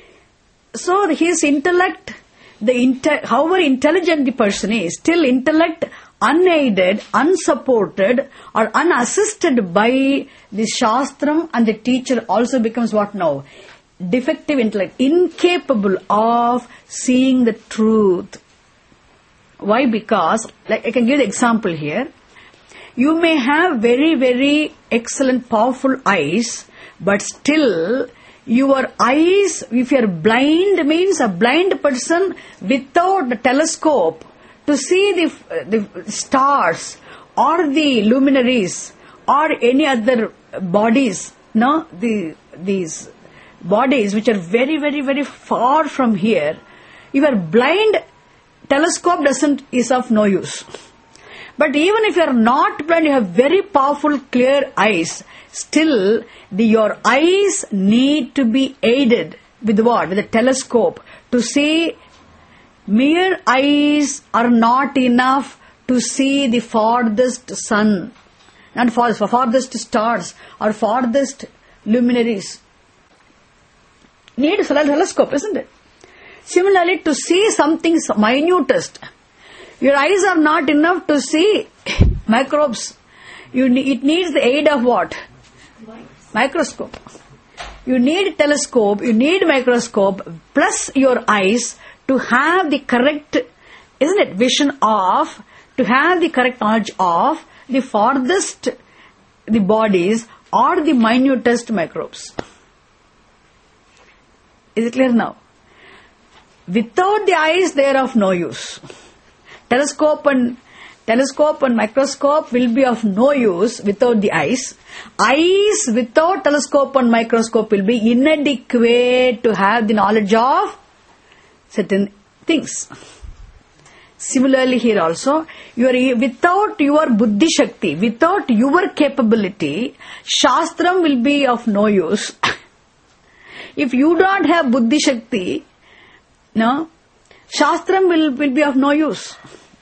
So his intellect, the inte- however intelligent the person is, still intellect unaided, unsupported or unassisted by the Shastram and the teacher also becomes what now? Defective intellect, incapable of seeing the truth. Why? Because, like I can give the example here. You may have very, very excellent, powerful eyes, but still your eyes, if you are blind, means a blind person without the telescope to see the, the stars or the luminaries or any other bodies, no, the these bodies which are very, very, very far from here. If you are blind, telescope doesn't is of no use. But even if you are not blind, you have very powerful, clear eyes. Still, the, your eyes need to be aided with what? With a telescope to see. Mere eyes are not enough to see the farthest sun, not for farthest stars or farthest luminaries. Need a telescope, isn't it? Similarly, to see something minutest, your eyes are not enough to see microbes. You ne- it needs the aid of what? Microscope. You need telescope, you need microscope, plus your eyes to have the correct, isn't it, vision of, to have the correct knowledge of the farthest, the bodies or the minutest microbes. Is it clear now? Without the eyes, they are of no use. Telescope and telescope and microscope will be of no use without the eyes. Eyes without telescope and microscope will be inadequate to have the knowledge of certain things. Similarly here also, you are, without your buddhi shakti, without your capability, Shastram will be of no use. If you don't have buddhi shakti, no, Shastram will, will be of no use.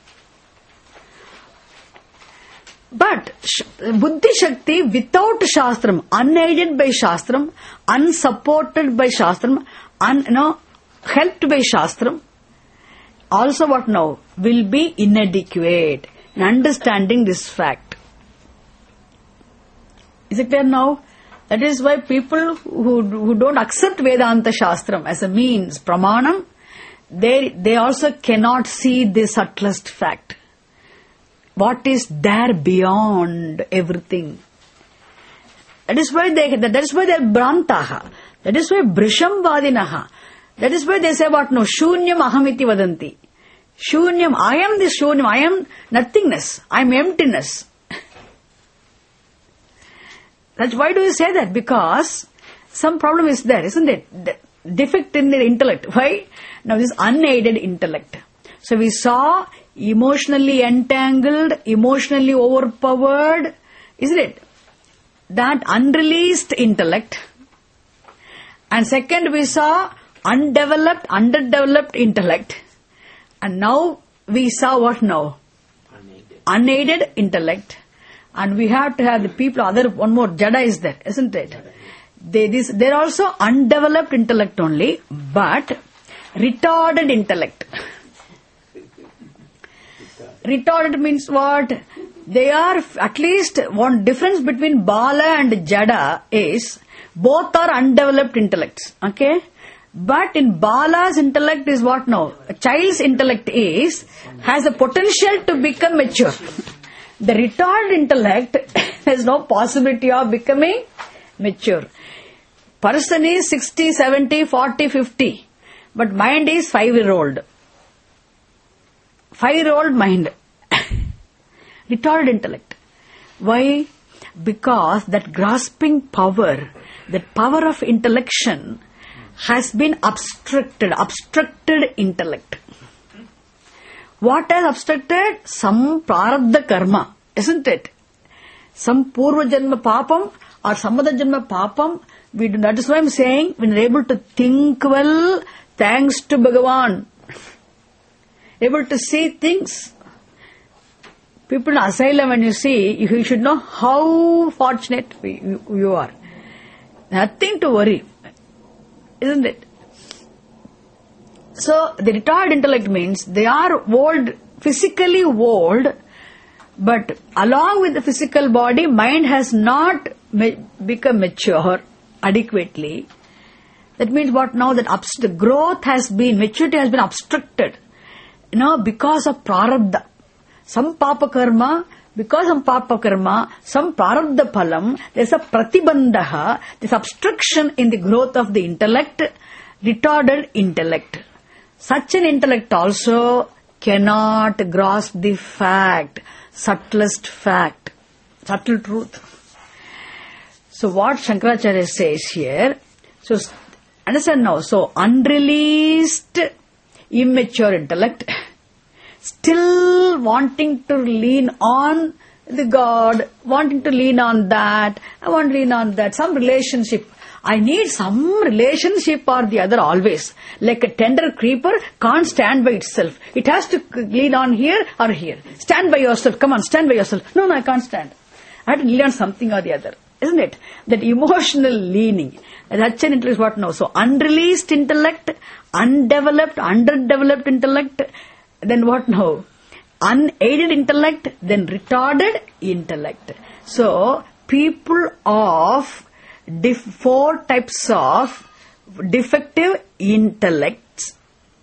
But buddhi shakti without Shastram, unaided by Shastram, unsupported by Shastram, un, no, helped by Shastram, also what now? Will be inadequate in understanding this fact. Is it clear now? That is why people who, who don't accept Vedanta Shastram as a means, pramanam, they, they also cannot see the subtlest fact. What is there beyond everything? That is why they, that is why they are Brantaha. That is why Brisham Vadinaha. That is why they say what no, Shunyam Ahamiti Vadanti. Shunyam, I am this Shunyam, I am nothingness, I am emptiness. That's why do you say that? Because some problem is there, isn't it? The defect in the intellect. Why? Now this unaided intellect. So we saw emotionally entangled, emotionally overpowered, isn't it? That unreleased intellect. And second we saw undeveloped, underdeveloped intellect. And now we saw what now? Unaided, Unaided intellect. And we have to have the people, other, one more, Jada is there, isn't it? They, this, they're also undeveloped intellect only, but retarded intellect. Retarded means what? They are, at least one difference between Bala and Jada is, both are undeveloped intellects, okay? But in Bala's intellect is what now? A child's intellect is, has the potential to become mature. The retarded intellect has no possibility of becoming mature. Person is sixty, seventy, forty, fifty. But mind is five-year-old. Five-year-old mind. Retarded intellect. Why? Because that grasping power, that power of intellection has been obstructed, obstructed intellect. What has obstructed? Some prarabdha karma, isn't it? Some purva janma papam or some other janma papam. We do, that is why I am saying, when we are able to think well, thanks to Bhagavan. Able to see things. People in asylum, when you see, you should know how fortunate you, you are. Nothing to worry. Isn't it? So, the retarded intellect means they are old, physically old, but along with the physical body, mind has not ma- become mature adequately. That means what now? That ups- the growth has been, maturity has been obstructed. You know, because of prarabdha. Some papa karma, because of papa karma, some prarabdha phalam, there's a pratibandha, there's obstruction in the growth of the intellect, retarded intellect. Such an intellect also cannot grasp the fact, subtlest fact, subtle truth. So what Shankaracharya says here, so understand now, so unreleased, immature intellect, still wanting to lean on the God, wanting to lean on that, I want to lean on that, some relationship. I need some relationship or the other always. Like a tender creeper can't stand by itself. It has to lean on here or here. Stand by yourself. Come on, stand by yourself. No, no, I can't stand. I have to lean on something or the other. Isn't it? That emotional leaning. That's an intellect what now? So unreleased intellect, undeveloped, underdeveloped intellect, then what now? Unaided intellect, then retarded intellect. So people of Dif- four types of defective intellects.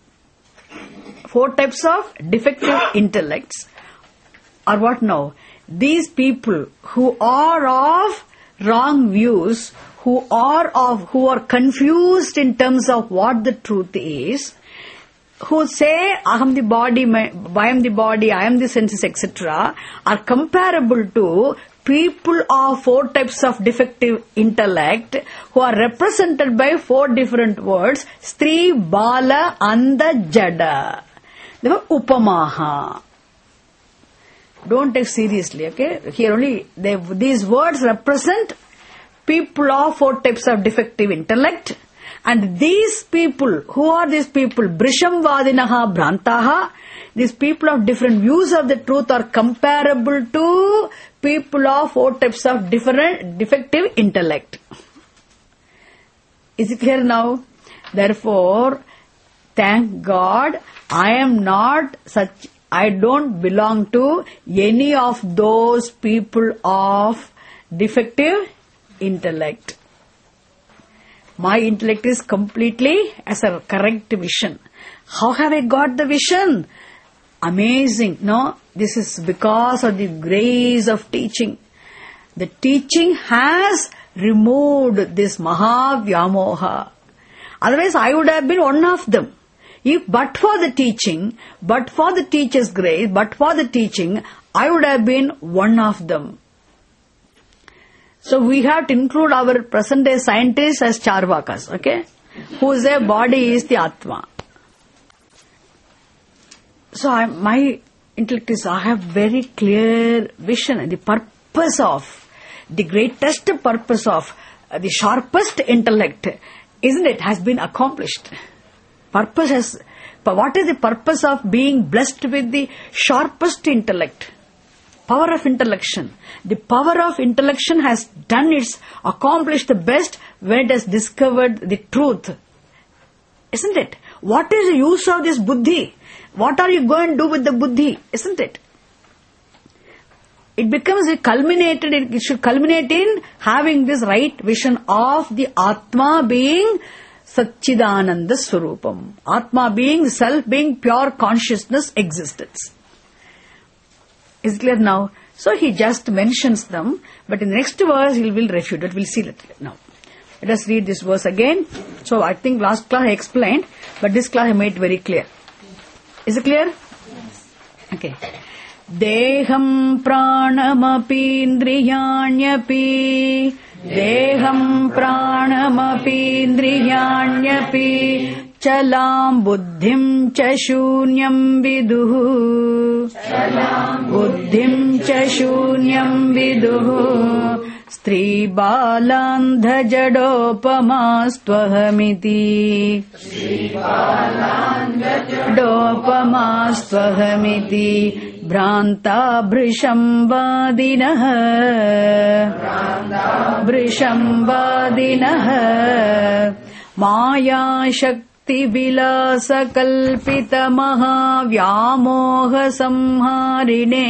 Four types of defective intellects are what now? These people who are of wrong views, who are of, who are confused in terms of what the truth is, who say, I am the body, I am the body, I am the senses, et cetera, are comparable to people of four types of defective intellect who are represented by four different words, Stri, Bala, Anda, Jada. They were upamaha. Don't take seriously, okay? Here only, they, these words represent people of four types of defective intellect. And these people, who are these people? Brishamvadinaha Bhrantaha. These people of different views of the truth are comparable to people of four types of different defective intellect. Is it clear now? Therefore, thank God, I am not such, I don't belong to any of those people of defective intellect. My intellect is completely as a correct vision. How have I got the vision? Amazing. No, this is because of the grace of teaching. The teaching has removed this Mahavyamoha. Otherwise, I would have been one of them. If but for the teaching, but for the teacher's grace, but for the teaching, I would have been one of them. So we have to include our present day scientists as Charvakas, okay? Whose body is the Atma. So I, my intellect is, I have very clear vision and the purpose of, the greatest purpose of, uh, the sharpest intellect, isn't it, has been accomplished. Purpose has, but what is the purpose of being blessed with the sharpest intellect? Power of intellection. The power of intellection has done its, accomplished the best when it has discovered the truth. Isn't it? What is the use of this buddhi? What are you going to do with the buddhi? Isn't it? It becomes a culminated, it should culminate in having this right vision of the Atma being Satchidananda Swarupam. Atma being self, being pure consciousness existence. Is it clear now? So he just mentions them, but in the next verse he will refute it. We'll see it now. Let us read this verse again. So I think last class I explained, but this class I made very clear. Is it clear? Yes. Okay. Deham pranamapi indriyanyapi Deham pranamapi indriyanyapi Chalam buddhim cha shunyam viduhu Chalam buddhim cha shunyam viduhu Stri balandha jadopamastvahmiti Stri balandha jadopamastvahmiti Bhranta bhrishambadinaha Bhranta bhrishambadinaha Maya shakti vilasa kalpita mahavyamoha samharine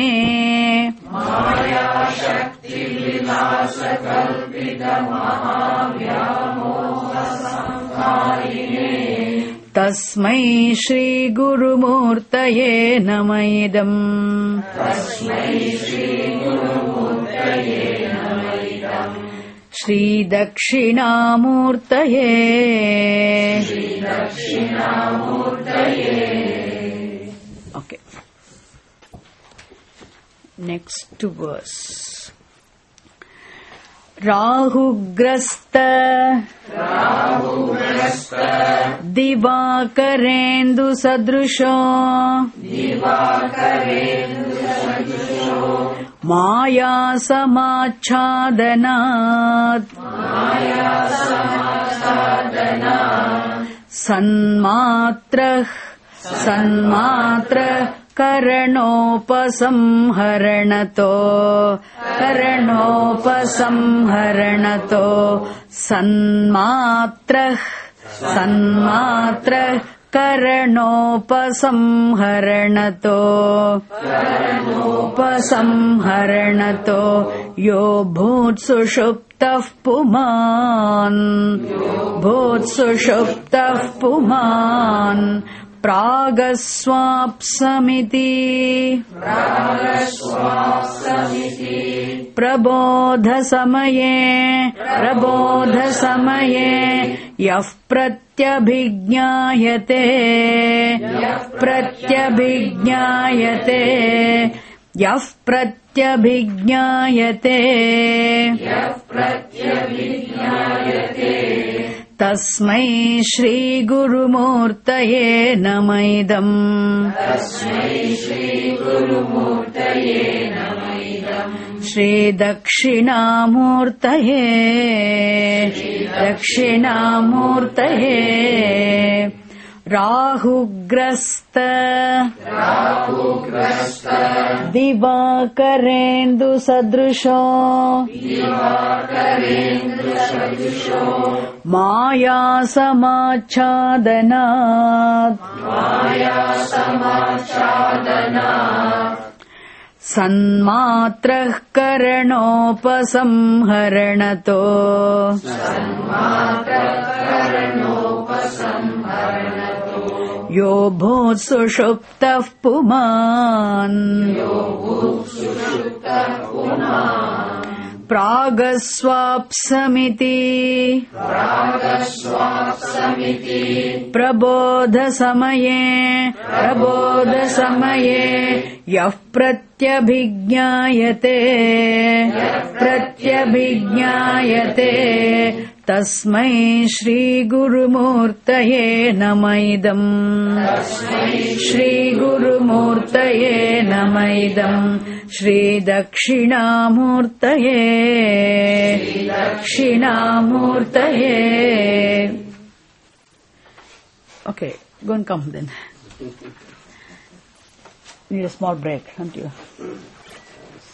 Maya shakti vilasa kalpita mahavyamoha samharine Tasmai Shri Guru Murtaye Namaidam Tasmai Shri Guru Murtaye Namaidam Shri Dakshinamurtaye Shri Dakshinamurtaye. Okay. Next verse. Rahugrasta Rahugrasta Divakarendu Sadrusho Divakarendu Sadrusho Maya Samachhadanat Maya Samachhadanat Sanmatrah Sanmatrah Karanopasamharanato Karanopasamharanato Sanmatrah Sanmatrah Karanopasamharanato Karanopasamharanato Yo bhutsushuptah puman Bhutsushuptah puman Pragaswapsamiti Pragaswapsamiti Prabodha samaye Prabodha samaye Yah pratyabhignayate Yah pratyabhignayate Yah pratyabhignayate Yah pratyabhignayate Tasmai Shri Guru Murtaye Namaidam. Tasmai Shri Guru Murtaye Namaidam. Shri Dakshinamurtaye. Dakshinamurtaye. Rahugrasta. Rahugrasta. Divakarendu Sadrusho. Divakarendu Sadrusho. Maya Samachadana. Maya Samachadana. Sanmatrah Karanopasamharanato. Sanmatrah Karanopasamharanato. Yo bhut sushuptah puman. Yo bhut sushuptah puman. Pragaswapsamiti. Pragaswapsamiti. Prabodha samaye. Prabodha samaye. Yah pratyabhigyayate. Yah pratyabhigyayate. Tasmai Shri Guru Murtaye Namaidam. Tasmai Shri Guru Murtaye Namaidam. Shri Dakshinamurtaye. Shri Dakshinamurtaye. Okay, go and come then. Need a small break, don't you?